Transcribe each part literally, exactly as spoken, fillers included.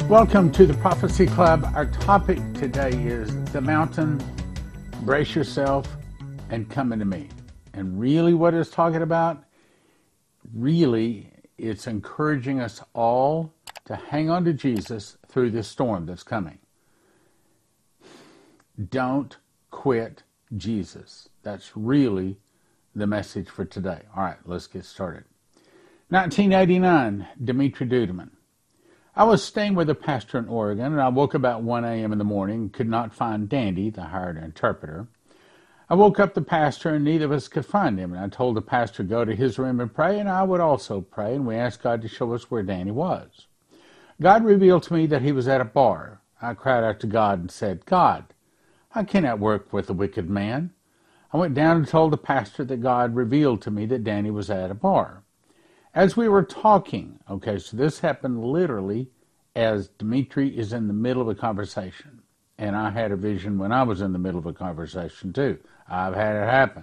Welcome to the Prophecy Club. Our topic today is the mountain, brace yourself, and come into me. And really what it's talking about, really it's encouraging us all to hang on to Jesus through this storm that's coming. Don't quit Jesus. That's really the message for today. All right, let's get started. nineteen eighty-nine, Dimitri Duduman. I was staying with a pastor in Oregon, and I woke about one a.m. in the morning and could not find Dandy, the hired interpreter. I woke up the pastor, and neither of us could find him, and I told the pastor to go to his room and pray, and I would also pray, and we asked God to show us where Danny was. God revealed to me that he was at a bar. I cried out to God and said, God, I cannot work with a wicked man. I went down and told the pastor that God revealed to me that Danny was at a bar. As we were talking, okay, so this happened literally as Dimitri is in the middle of a conversation. And I had a vision when I was in the middle of a conversation too. I've had it happen.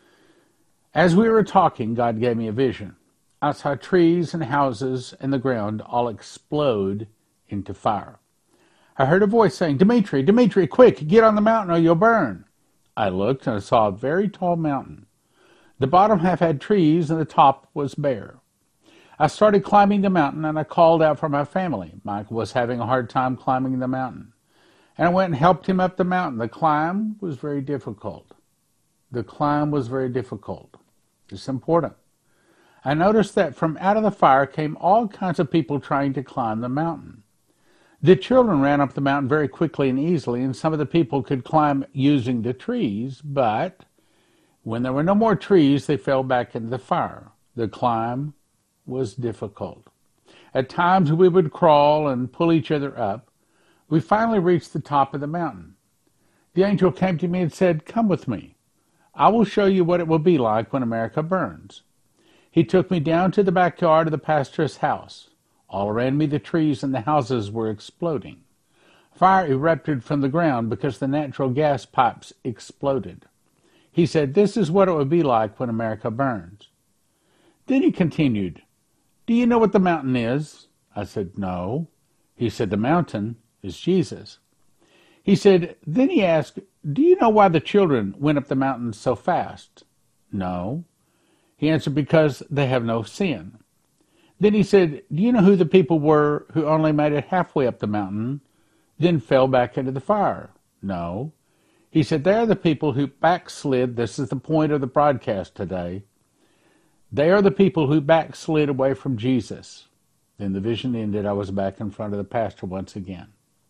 As we were talking, God gave me a vision. I saw trees and houses and the ground all explode into fire. I heard a voice saying, Dimitri, Dimitri, quick, get on the mountain or you'll burn. I looked and I saw a very tall mountain. The bottom half had trees and the top was bare. I started climbing the mountain, and I called out for my family. Michael was having a hard time climbing the mountain. And I went and helped him up the mountain. The climb was very difficult. The climb was very difficult. It's important. I noticed that from out of the fire came all kinds of people trying to climb the mountain. The children ran up the mountain very quickly and easily, and some of the people could climb using the trees, but when there were no more trees, they fell back into the fire. The climb was difficult. At times we would crawl and pull each other up. We finally reached the top of the mountain. The angel came to me and said, come with me. I will show you what it will be like when America burns. He took me down to the backyard of the pastor's house. All around me the trees and the houses were exploding. Fire erupted from the ground because the natural gas pipes exploded. He said, this is what it would be like when America burns. Then he continued, do you know what the mountain is? I said, no. He said, the mountain is Jesus. He said, then he asked, do you know why the children went up the mountain so fast? No. He answered, because they have no sin. Then he said, do you know who the people were who only made it halfway up the mountain, then fell back into the fire? No. He said, they are the people who backslid. This is the point of the broadcast today. They are the people who backslid away from Jesus. Then the vision ended. I was back in front of the pastor once again.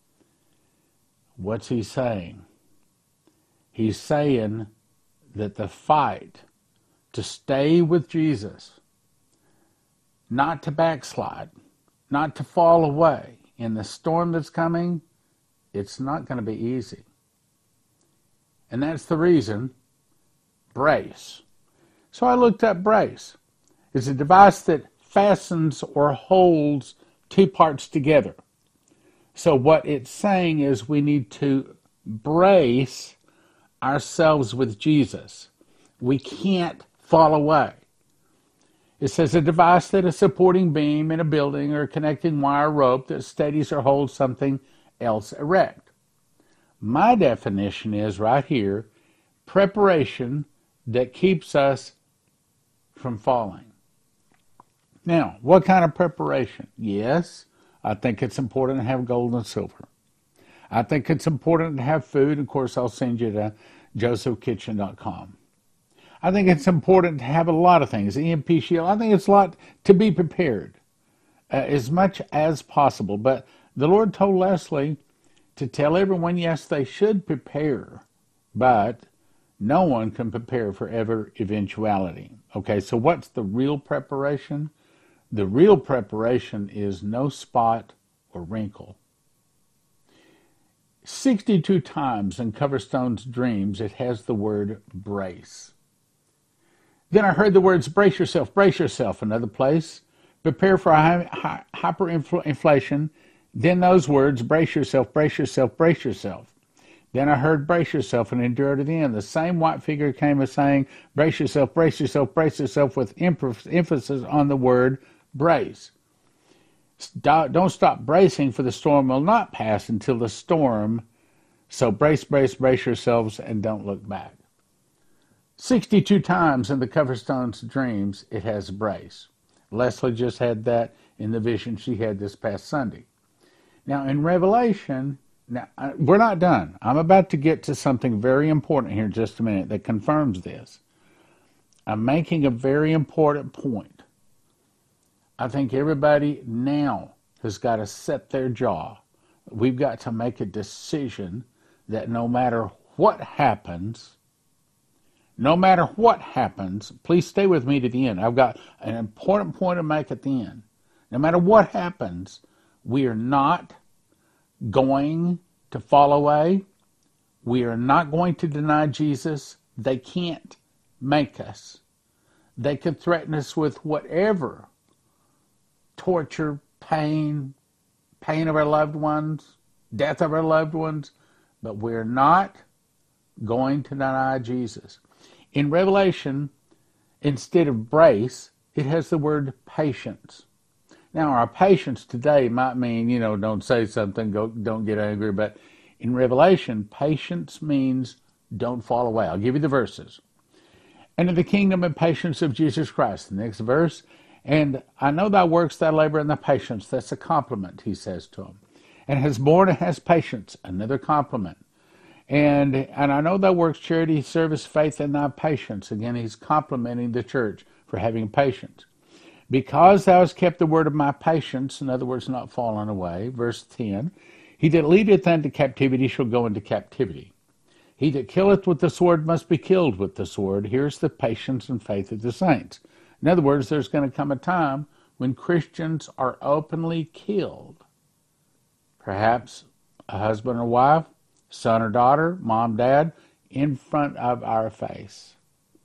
What's he saying? He's saying that the fight to stay with Jesus, not to backslide, not to fall away in the storm that's coming, it's not going to be easy. And that's the reason, brace. So I looked up brace. It's a device that fastens or holds two parts together. So what it's saying is we need to brace ourselves with Jesus. We can't fall away. It says a device that is a supporting beam in a building or a connecting wire rope that steadies or holds something else erect. My definition is right here, preparation that keeps us from falling. Now, what kind of preparation? Yes, I think it's important to have gold and silver. I think it's important to have food. Of course, I'll send you to joseph kitchen dot com. I think it's important to have a lot of things. E M P shield. I think it's a lot to be prepared uh, as much as possible. But the Lord told Leslie to tell everyone, yes, they should prepare, but no one can prepare for every eventuality. Okay, so what's the real preparation? The real preparation is no spot or wrinkle. sixty-two times in Coverstone's dreams, it has the word brace. Then I heard the words brace yourself, brace yourself. Another place, prepare for high, high, hyperinflation. Then those words, brace yourself, brace yourself, brace yourself. Then I heard brace yourself and endure to the end. The same white figure came as saying, brace yourself, brace yourself, brace yourself with emphasis on the word brace. Don't stop bracing, for the storm will not pass until the storm. So brace, brace, brace yourselves and don't look back. sixty-two times in the Coverstone's dreams it has brace. Leslie just had that in the vision she had this past Sunday. Now in Revelation, now we're not done. I'm about to get to something very important here in just a minute that confirms this. I'm making a very important point. I think everybody now has got to set their jaw. We've got to make a decision that no matter what happens, no matter what happens, please stay with me to the end. I've got an important point to make at the end. No matter what happens, we are not going to fall away. We are not going to deny Jesus. They can't make us. They could threaten us with whatever torture, pain, pain of our loved ones, death of our loved ones, but we're not going to deny Jesus. In Revelation, instead of brace, it has the word patience. Now, our patience today might mean, you know, don't say something, go, don't get angry, but in Revelation, patience means don't fall away. I'll give you the verses. And in the kingdom and patience of Jesus Christ, the next verse, and I know thy works, thy labor, and thy patience. That's a compliment, he says to him. And has borne and has patience, another compliment. And and I know thy works, charity, service, faith, and thy patience. Again, he's complimenting the church for having patience. Because thou hast kept the word of my patience, in other words, not fallen away. Verse ten, he that leadeth unto captivity shall go into captivity. He that killeth with the sword must be killed with the sword. Here's the patience and faith of the saints. In other words, there's going to come a time when Christians are openly killed. Perhaps a husband or wife, son or daughter, mom, dad, in front of our face.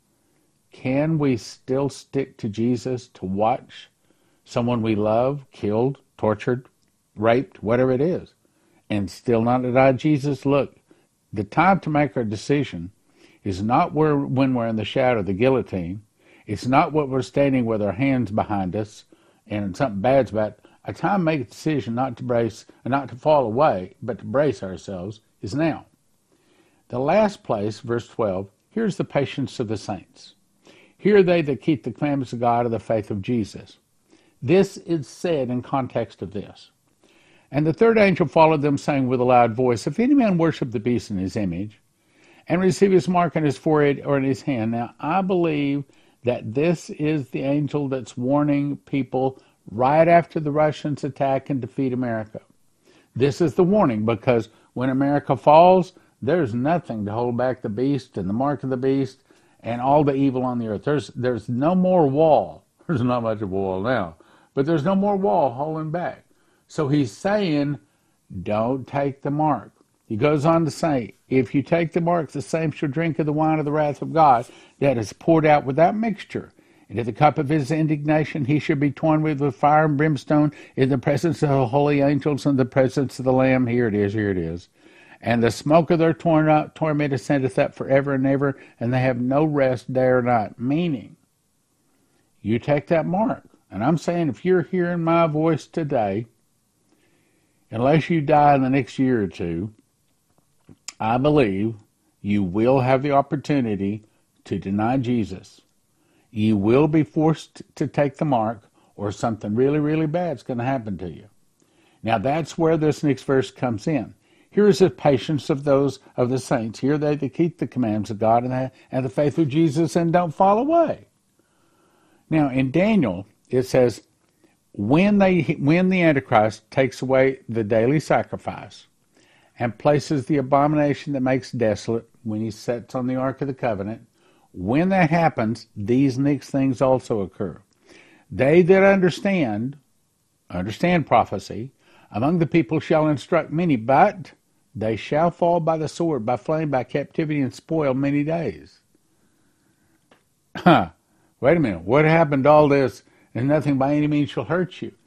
Can we still stick to Jesus to watch someone we love killed, tortured, raped, whatever it is, and still not deny Jesus? Look, the time to make our decision is not where, when we're in the shadow of the guillotine. It's not what we're standing with our hands behind us and something bad's about. A time to make a decision not to brace, not to fall away, but to brace ourselves is now. The last place, verse twelve, here's the patience of the saints. Here are they that keep the commandments of God of the faith of Jesus. This is said in context of this. And the third angel followed them, saying with a loud voice, if any man worship the beast in his image, and receive his mark on his forehead or in his hand. Now, I believe that this is the angel that's warning people right after the Russians attack and defeat America. This is the warning, because when America falls, there's nothing to hold back the beast and the mark of the beast and all the evil on the earth. There's there's no more wall. There's not much of a wall now, but there's no more wall holding back. So he's saying, don't take the mark. He goes on to say, if you take the mark, the same shall drink of the wine of the wrath of God that is poured out without mixture. And in the cup of his indignation he shall be torn with, with fire and brimstone in the presence of the holy angels and the presence of the Lamb. Here it is, here it is. And the smoke of their torn up, torment ascendeth up forever and ever, and they have no rest day or night. Meaning, you take that mark. And I'm saying, if you're hearing my voice today, unless you die in the next year or two, I believe you will have the opportunity to deny Jesus. You will be forced to take the mark, or something really, really bad is going to happen to you. Now that's where this next verse comes in. Here is the patience of those of the saints. Here they that keep the commandments of God and the, and the faith of Jesus and don't fall away. Now in Daniel it says, when they when the Antichrist takes away the daily sacrifice and places the abomination that makes desolate, when he sits on the Ark of the Covenant, when that happens, these next things also occur. They that understand, understand prophecy, among the people shall instruct many, but they shall fall by the sword, by flame, by captivity, and spoil many days. Huh. Wait a minute. What happened to all this? And nothing by any means shall hurt you.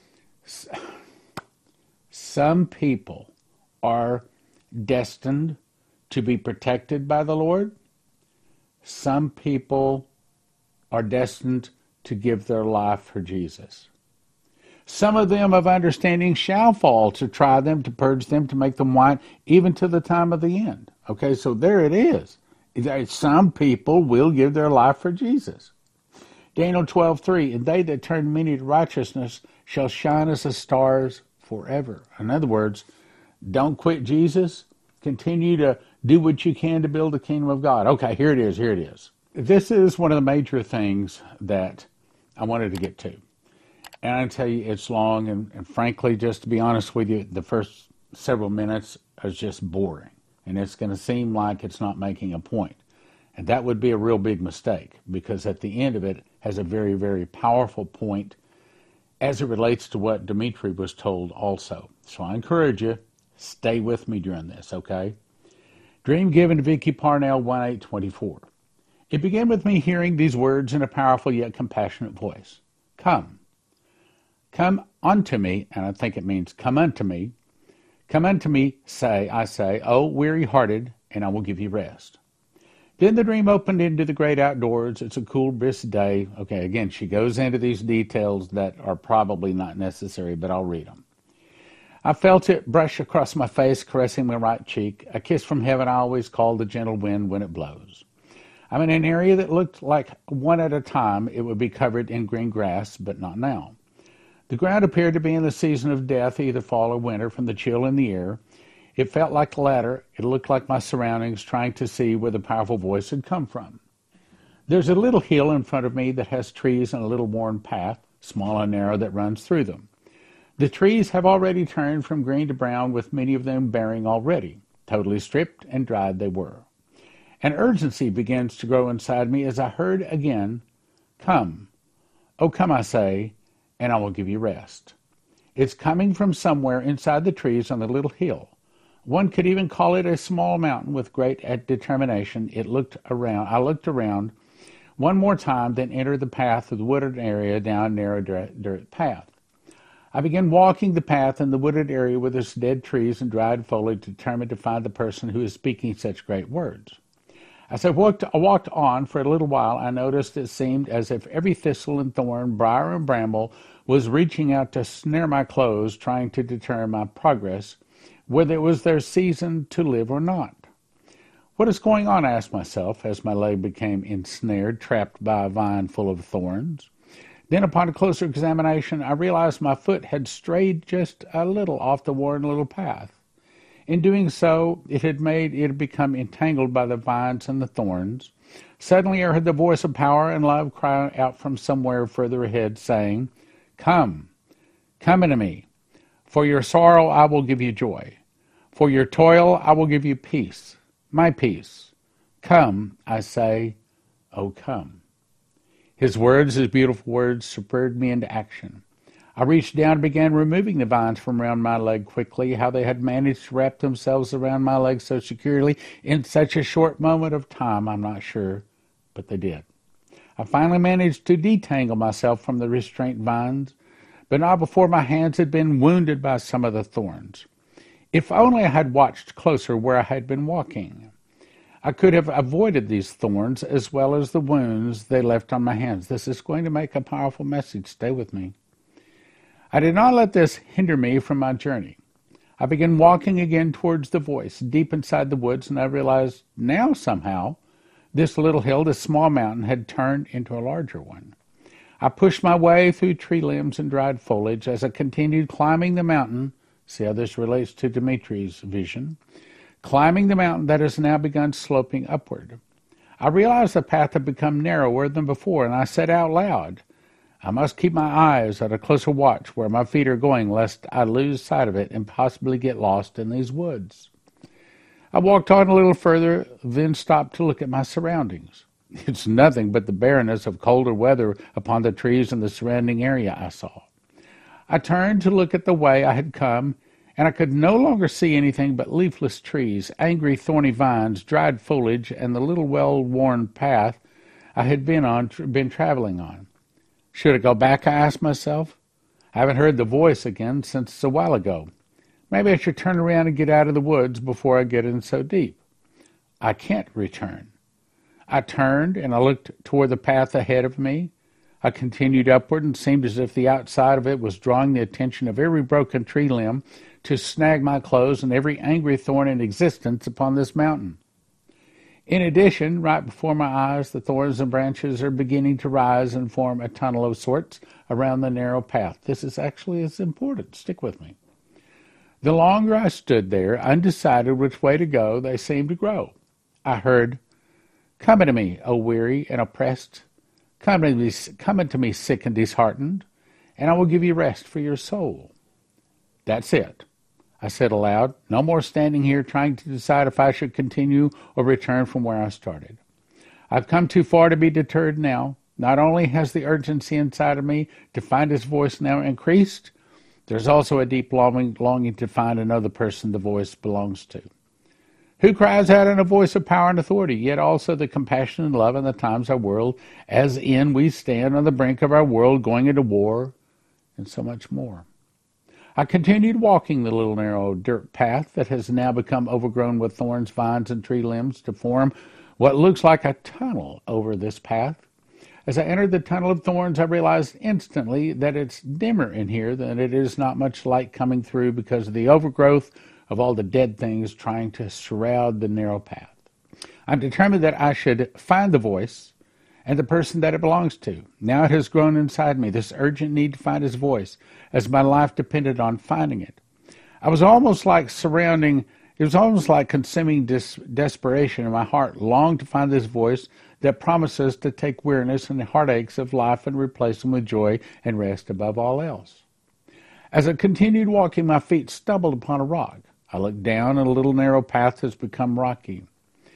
Some people are destined to be protected by the Lord. Some people are destined to give their life for Jesus. Some of them of understanding shall fall, to try them, to purge them, to make them white, even to the time of the end. Okay, so there it is. Some people will give their life for Jesus. Daniel twelve three, and they that turn many to righteousness shall shine as the stars forever. In other words, don't quit Jesus. Continue to do what you can to build the kingdom of God. Okay, here it is, here it is. This is one of the major things that I wanted to get to. And I tell you, it's long, and, and frankly, just to be honest with you, the first several minutes is just boring. And it's going to seem like it's not making a point. And that would be a real big mistake, because at the end of it has a very, very powerful point as it relates to what Dimitri was told also. So I encourage you, stay with me during this, okay? Dream given to Vicky Parnell, one eight twenty-four. It began with me hearing these words in a powerful yet compassionate voice. Come. Come unto me, and I think it means come unto me. Come unto me, say, I say, O weary-hearted, and I will give you rest. Then the dream opened into the great outdoors. It's a cool, brisk day. Okay, again, she goes into these details that are probably not necessary, but I'll read them. I felt it brush across my face, caressing my right cheek. A kiss from heaven I always call the gentle wind when it blows. I'm in an area that looked like one at a time it would be covered in green grass, but not now. The ground appeared to be in the season of death, either fall or winter, from the chill in the air. It felt like the latter. It looked like my surroundings, trying to see where the powerful voice had come from. There's a little hill in front of me that has trees and a little worn path, small and narrow, that runs through them. The trees have already turned from green to brown, with many of them bearing already. Totally stripped and dried they were. An urgency begins to grow inside me as I heard again, Come, oh come, I say, and I will give you rest. It's coming from somewhere inside the trees on the little hill. One could even call it a small mountain with great determination. It looked around. I looked around one more time, then entered the path of the wooded area down a narrow dirt path. I began walking the path in the wooded area with its dead trees and dried foliage, determined to find the person who is speaking such great words. As I walked, I walked on for a little while, I noticed it seemed as if every thistle and thorn, briar and bramble was reaching out to snare my clothes, trying to deter my progress, whether it was their season to live or not. What is going on? I asked myself, as my leg became ensnared, trapped by a vine full of thorns. Then, upon a closer examination, I realized my foot had strayed just a little off the worn little path. In doing so, it had made it had become entangled by the vines and the thorns. Suddenly I heard the voice of power and love cry out from somewhere further ahead, saying, Come, come unto me. For your sorrow I will give you joy. For your toil I will give you peace, my peace. Come, I say, oh come. His words, his beautiful words, spurred me into action. I reached down and began removing the vines from around my leg quickly. How they had managed to wrap themselves around my leg so securely in such a short moment of time, I'm not sure, but they did. I finally managed to detangle myself from the restraint vines, but not before my hands had been wounded by some of the thorns. If only I had watched closer where I had been walking, I could have avoided these thorns as well as the wounds they left on my hands. This is going to make a powerful message. Stay with me. I did not let this hinder me from my journey. I began walking again towards the voice, deep inside the woods, and I realized now somehow this little hill, this small mountain, had turned into a larger one. I pushed my way through tree limbs and dried foliage as I continued climbing the mountain. See how this relates to Dimitri's vision. Climbing the mountain that has now begun sloping upward. I realized the path had become narrower than before, and I said out loud, I must keep my eyes at a closer watch where my feet are going, lest I lose sight of it and possibly get lost in these woods. I walked on a little further, then stopped to look at my surroundings. It's nothing but the barrenness of colder weather upon the trees in the surrounding area I saw. I turned to look at the way I had come, and I could no longer see anything but leafless trees, angry thorny vines, dried foliage, and the little well-worn path I had been on, been traveling on. Should I go back, I asked myself. I haven't heard the voice again since a while ago. Maybe I should turn around and get out of the woods before I get in so deep. I can't return. I turned and I looked toward the path ahead of me. I continued upward and seemed as if the outside of it was drawing the attention of every broken tree limb to snag my clothes and every angry thorn in existence upon this mountain. In addition, right before my eyes, the thorns and branches are beginning to rise and form a tunnel of sorts around the narrow path. This is actually as important. Stick with me. The longer I stood there, undecided which way to go, they seemed to grow. I heard, "Come unto me, O weary and oppressed. Come unto me, come unto me sick and disheartened, and I will give you rest for your soul." That's it, I said aloud. No more standing here trying to decide if I should continue or return from where I started. I've come too far to be deterred now. Not only has the urgency inside of me to find his voice now increased, there's also a deep longing, longing to find another person the voice belongs to, who cries out in a voice of power and authority, yet also the compassion and love in the times our world, as in we stand on the brink of our world going into war, and so much more. I continued walking the little narrow dirt path that has now become overgrown with thorns, vines, and tree limbs to form what looks like a tunnel over this path. As I entered the tunnel of thorns, I realized instantly that it's dimmer in here, than it is not much light coming through because of the overgrowth of all the dead things trying to shroud the narrow path. I'm determined that I should find the voice and the person that it belongs to. Now it has grown inside me, this urgent need to find his voice, as my life depended on finding it. I was almost like surrounding, it was almost like consuming dis- desperation, and my heart longed to find this voice that promises to take weariness and the heartaches of life and replace them with joy and rest above all else. As I continued walking, my feet stumbled upon a rock. I looked down, and a little narrow path has become rocky.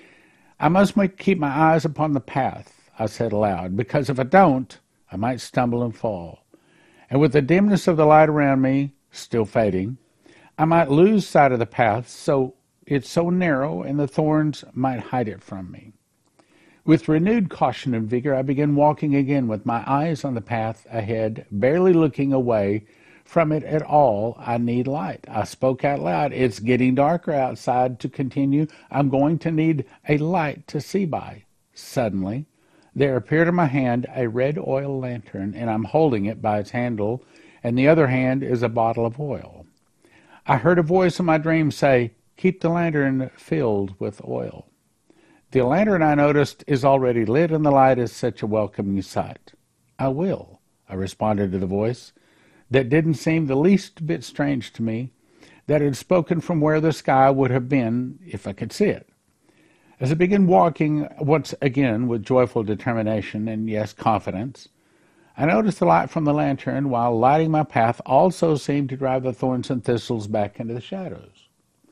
I must make, keep my eyes upon the path, I said aloud, because if I don't, I might stumble and fall. And with the dimness of the light around me still fading, I might lose sight of the path, so it's so narrow, and the thorns might hide it from me. With renewed caution and vigor, I began walking again with my eyes on the path ahead, barely looking away from it at all. I need light. I spoke out loud. It's getting darker outside. To continue, I'm going to need a light to see by. Suddenly, there appeared in my hand a red oil lantern, and I'm holding it by its handle, and the other hand is a bottle of oil. I heard a voice in my dream say, "Keep the lantern filled with oil." The lantern, I noticed, is already lit, and the light is such a welcoming sight. "I will," I responded to the voice, that didn't seem the least bit strange to me, that had spoken from where the sky would have been if I could see it. As I began walking once again with joyful determination and, yes, confidence, I noticed the light from the lantern, while lighting my path, also seemed to drive the thorns and thistles back into the shadows.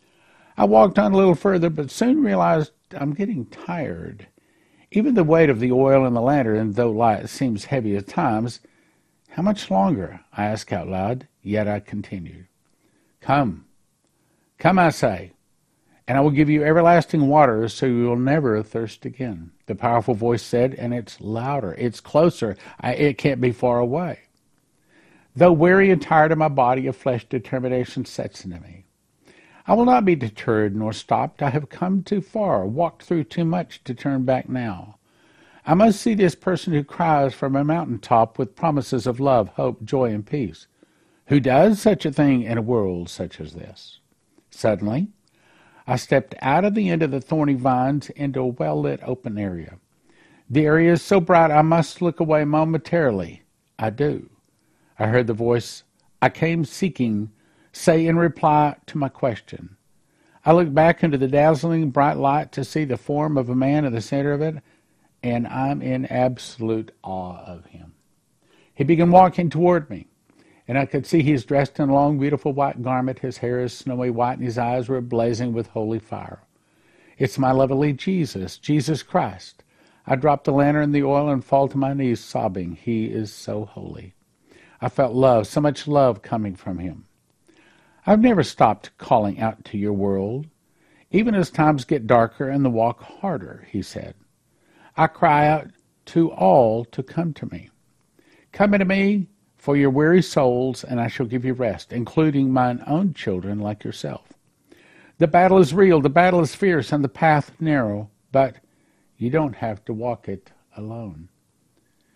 I walked on a little further, but soon realized I'm getting tired. Even the weight of the oil in the lantern, though light, seems heavy at times. How much longer? I asked out loud, yet I continued. Come, come, I say, and I will give you everlasting water, so you will never thirst again. The powerful voice said, and it's louder, it's closer, I, it can't be far away. Though weary and tired of my body, a flesh determination sets into me. I will not be deterred nor stopped. I have come too far, walked through too much to turn back now. I must see this person who cries from a mountaintop with promises of love, hope, joy, and peace, who does such a thing in a world such as this. Suddenly, I stepped out of the end of the thorny vines into a well-lit open area. The area is so bright I must look away momentarily. I do. I heard the voice I came seeking say in reply to my question. I looked back into the dazzling bright light to see the form of a man in the center of it, and I'm in absolute awe of him. He began walking toward me, and I could see he is dressed in a long, beautiful white garment. His hair is snowy white, and his eyes were blazing with holy fire. It's my lovely Jesus, Jesus Christ. I drop the lantern, the oil, and fall to my knees, sobbing. He is so holy. I felt love, so much love coming from him. I've never stopped calling out to your world, even as times get darker and the walk harder, he said. I cry out to all to come to me. Come unto me for your weary souls, and I shall give you rest, including mine own children like yourself. The battle is real, the battle is fierce, and the path narrow, but you don't have to walk it alone.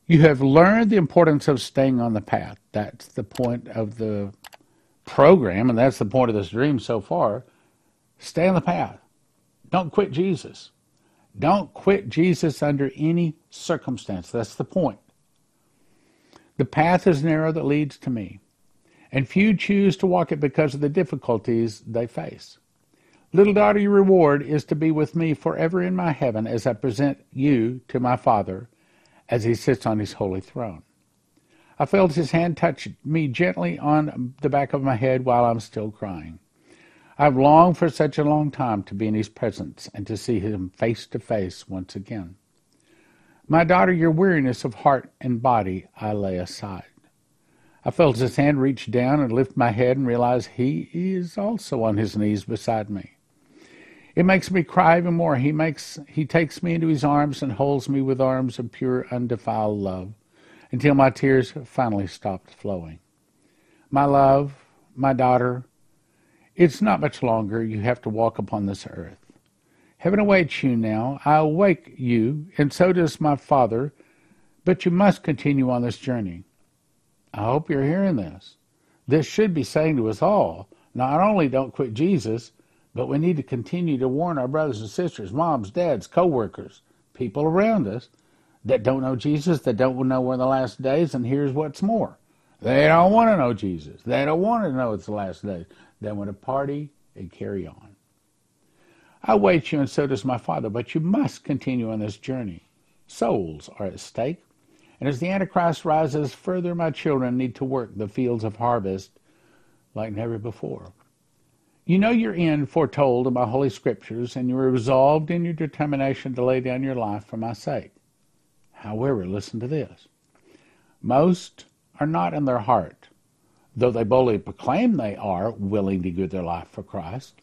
You have learned the importance of staying on the path. That's the point of the program, and that's the point of this dream so far. Stay on the path. Don't quit Jesus. Don't quit Jesus under any circumstance. That's the point. The path is narrow that leads to me, and few choose to walk it because of the difficulties they face. Little daughter, your reward is to be with me forever in my heaven as I present you to my Father as he sits on his holy throne. I felt his hand touch me gently on the back of my head while I'm still crying. I've longed for such a long time to be in his presence and to see him face to face once again. My daughter, your weariness of heart and body I lay aside. I felt his hand reach down and lift my head and realize he is also on his knees beside me. It makes me cry even more. He makes he takes me into his arms and holds me with arms of pure, undefiled love until my tears finally stopped flowing. My love, my daughter, it's not much longer you have to walk upon this earth. Heaven awaits you now. I awake you, and so does my Father, but you must continue on this journey. I hope you're hearing this. This should be saying to us all, not only don't quit Jesus, but we need to continue to warn our brothers and sisters, moms, dads, co-workers, people around us that don't know Jesus, that don't know we're in the last days, and here's what's more. They don't want to know Jesus. They don't want to know it's the last days. They want to party and carry on. I await you, and so does my Father, but you must continue on this journey. Souls are at stake, and as the Antichrist rises further, my children need to work the fields of harvest like never before. You know your end foretold in my holy scriptures, and you are resolved in your determination to lay down your life for my sake. However, listen to this. Most are not in their heart, though they boldly proclaim they are willing to give their life for Christ.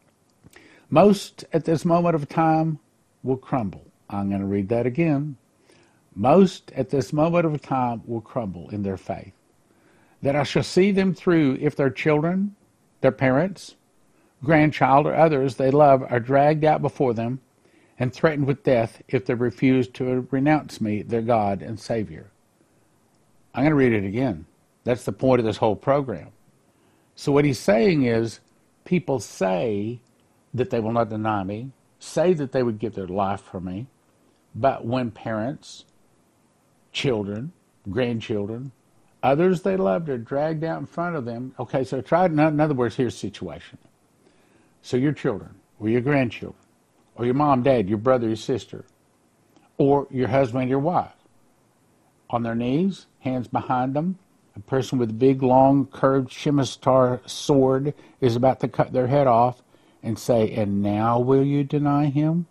Most at this moment of time will crumble. I'm going to read that again. Most at this moment of time will crumble in their faith. That I shall see them through if their children, their parents, grandchild, or others they love are dragged out before them and threatened with death if they refuse to renounce me, their God and Savior. I'm going to read it again. That's the point of this whole program. So what he's saying is, people say that they will not deny me, say that they would give their life for me, but when parents, children, grandchildren, others they loved are dragged out in front of them. Okay, so try, in other words, here's the situation. So your children, or your grandchildren, or your mom, dad, your brother, your sister, or your husband, your wife, on their knees, hands behind them, a person with a big, long, curved scimitar sword is about to cut their head off and say, and now will you deny him?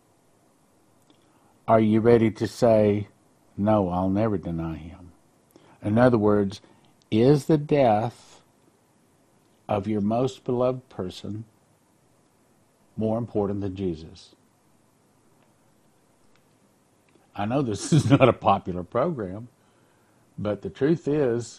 Are you ready to say, no, I'll never deny him? In other words, is the death of your most beloved person more important than Jesus? I know this is not a popular program, but the truth is,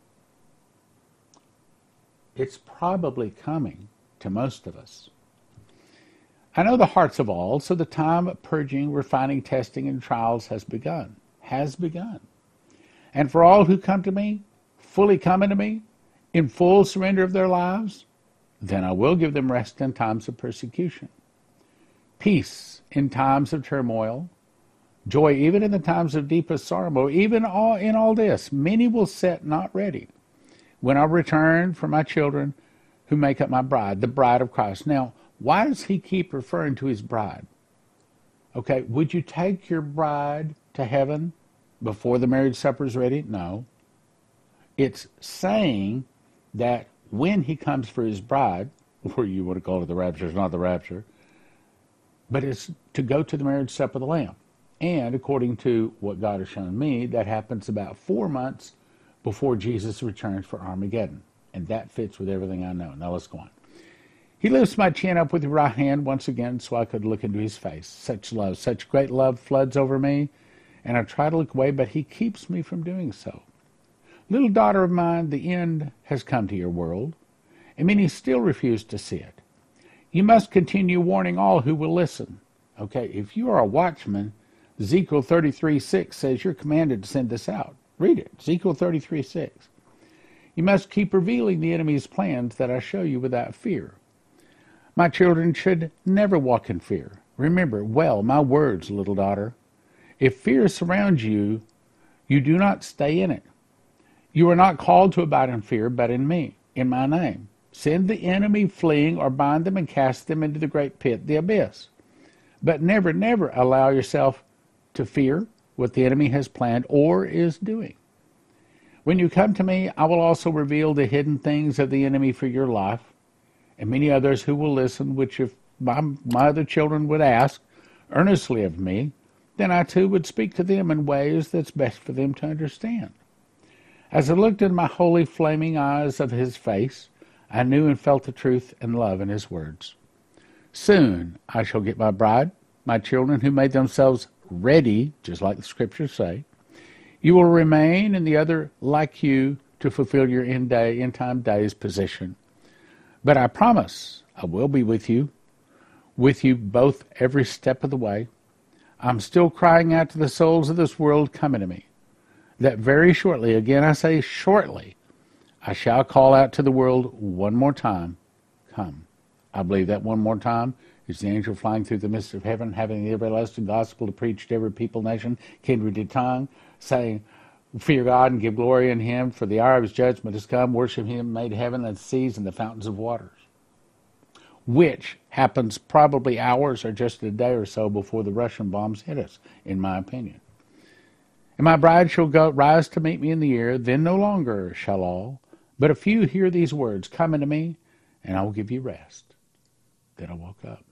it's probably coming to most of us. I know the hearts of all, so the time of purging, refining, testing, and trials has begun. Has begun. And for all who come to me, fully coming to me, in full surrender of their lives, then I will give them rest in times of persecution, peace in times of turmoil, joy even in the times of deepest sorrow. Even all, in all this, many will sit not ready when I return for my children who make up my bride, the bride of Christ. Now, why does he keep referring to his bride? Okay, would you take your bride to heaven before the marriage supper is ready? No. It's saying that when he comes for his bride, or you want to call it the rapture, it's not the rapture, but it's to go to the marriage supper of the Lamb. And according to what God has shown me, that happens about four months before Jesus returns for Armageddon. And that fits with everything I know. Now let's go on. He lifts my chin up with his right hand once again so I could look into his face. Such love, such great love floods over me, and I try to look away, but he keeps me from doing so. Little daughter of mine, the end has come to your world, and many still refuse to see it. You must continue warning all who will listen. Okay, if you are a watchman, Ezekiel thirty-three six says you're commanded to send this out. Read it. Ezekiel thirty-three six. You must keep revealing the enemy's plans that I show you without fear. My children should never walk in fear. Remember well my words, little daughter. If fear surrounds you, you do not stay in it. You are not called to abide in fear, but in me, in my name. Send the enemy fleeing or bind them and cast them into the great pit, the abyss. But never, never allow yourself to fear what the enemy has planned or is doing. When you come to me, I will also reveal the hidden things of the enemy for your life, and many others who will listen, which if my, my other children would ask earnestly of me, then I too would speak to them in ways that's best for them to understand. As I looked in my holy flaming eyes of his face, I knew and felt the truth and love in his words. Soon I shall get my bride, my children who made themselves ready, just like the scriptures say. You will remain and the other like you to fulfill your end day, end time days position. But I promise I will be with you, with you both every step of the way. I'm still crying out to the souls of this world coming to me, that very shortly, again I say shortly, I shall call out to the world one more time, come. I believe that one more time is the angel flying through the midst of heaven, having the everlasting gospel to preach to every people, nation, kindred, and tongue, saying, fear God and give glory in him, for the hour of his judgment has come. Worship him, made heaven and seas and the fountains of waters. Which happens probably hours or just a day or so before the Russian bombs hit us, in my opinion. And my bride shall go rise to meet me in the air, then no longer shall all, but a few hear these words, come unto me, and I will give you rest. Then I woke up.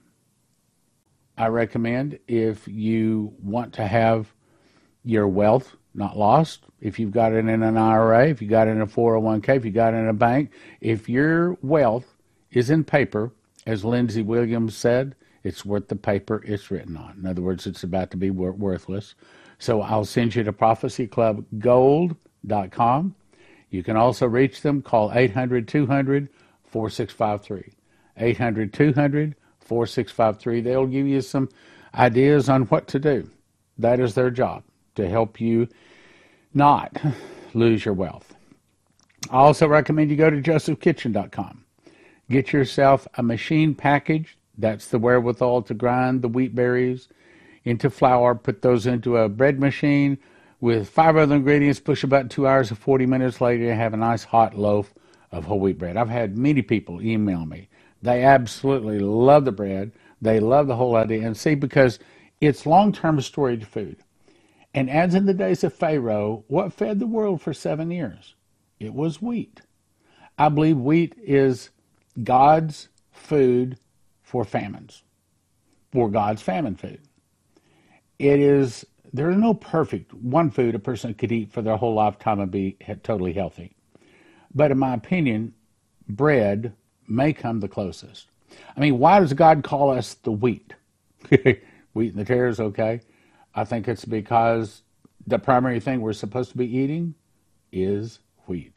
I recommend if you want to have your wealth not lost, if you've got it in an I R A, if you got it in a four oh one k, if you got it in a bank, if your wealth is in paper, as Lindsey Williams said, it's worth the paper it's written on. In other words, it's about to be wor- worthless. So I'll send you to prophecy club gold dot com. You can also reach them. Call eight hundred two hundred four six five three. eight hundred two hundred four six five three. They'll give you some ideas on what to do. That is their job, to help you not lose your wealth. I also recommend you go to joseph kitchen dot com. Get yourself a machine package. That's the wherewithal to grind the wheat berries into flour, put those into a bread machine with five other ingredients, push about two hours and forty minutes later, you have a nice hot loaf of whole wheat bread. I've had many people email me. They absolutely love the bread. They love the whole idea. And see, because it's long-term storage food. And as in the days of Pharaoh, what fed the world for seven years? It was wheat. I believe wheat is God's food for famines, for God's famine food. It is, there is no perfect one food a person could eat for their whole lifetime and be totally healthy. But in my opinion, bread may come the closest. I mean, why does God call us the wheat? Wheat and the tares, okay? I think it's because the primary thing we're supposed to be eating is wheat.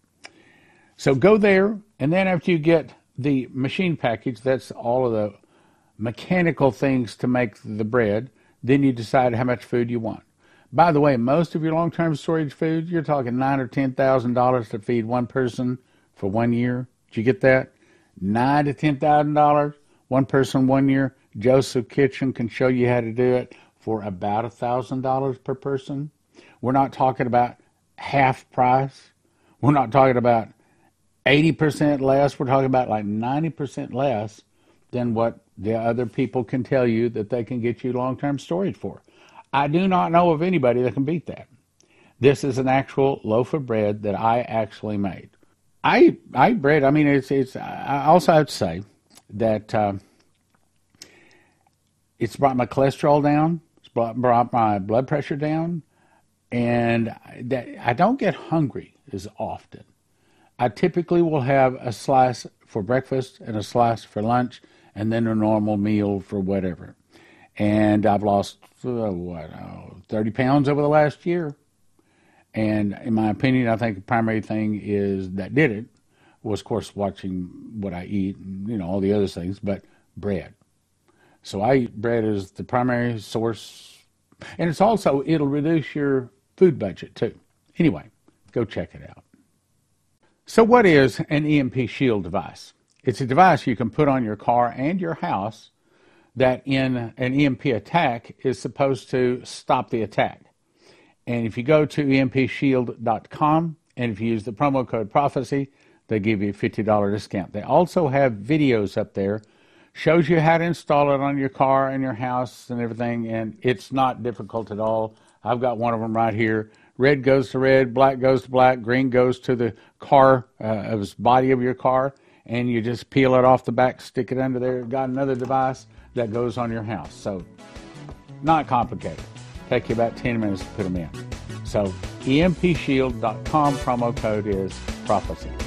So go there, and then after you get the machine package, that's all of the mechanical things to make the bread, then you decide how much food you want. By the way, most of your long-term storage food, you're talking nine or ten thousand dollars to feed one person for one year. Did you get that? Nine to ten thousand dollars, one person, one year. Joseph Kitchen can show you how to do it for about a thousand dollars per person. We're not talking about half price. We're not talking about eighty percent less. We're talking about like ninety percent less than what the other people can tell you that they can get you long-term storage for. I do not know of anybody that can beat that. This is an actual loaf of bread that I actually made. I I eat bread. I mean, it's it's. I also have to say that uh, it's brought my cholesterol down. It's brought, brought my blood pressure down, and that I don't get hungry as often. I typically will have a slice for breakfast and a slice for lunch, and then a normal meal for whatever. And I've lost uh, what oh, thirty pounds over the last year. And in my opinion, I think the primary thing is that did it was, of course, watching what I eat and, you know, all the other things, but bread. So I eat bread as the primary source And it's also, it'll reduce your food budget too. Anyway, go check it out. So what is an E M P Shield device? It's a device you can put on your car and your house that in an E M P attack is supposed to stop the attack. And if you go to E M P shield dot com and if you use the promo code prophecy, they give you a fifty dollars discount. They also have videos up there, shows you how to install it on your car and your house and everything, and it's not difficult at all. I've got one of them right here. Red goes to red, black goes to black, green goes to the car, uh, of the body of your car, and you just peel it off the back, stick it under there. Got another device that goes on your house. So, not complicated. Take you about ten minutes to put them in. So, E M P shield dot com, promo code is prophecy.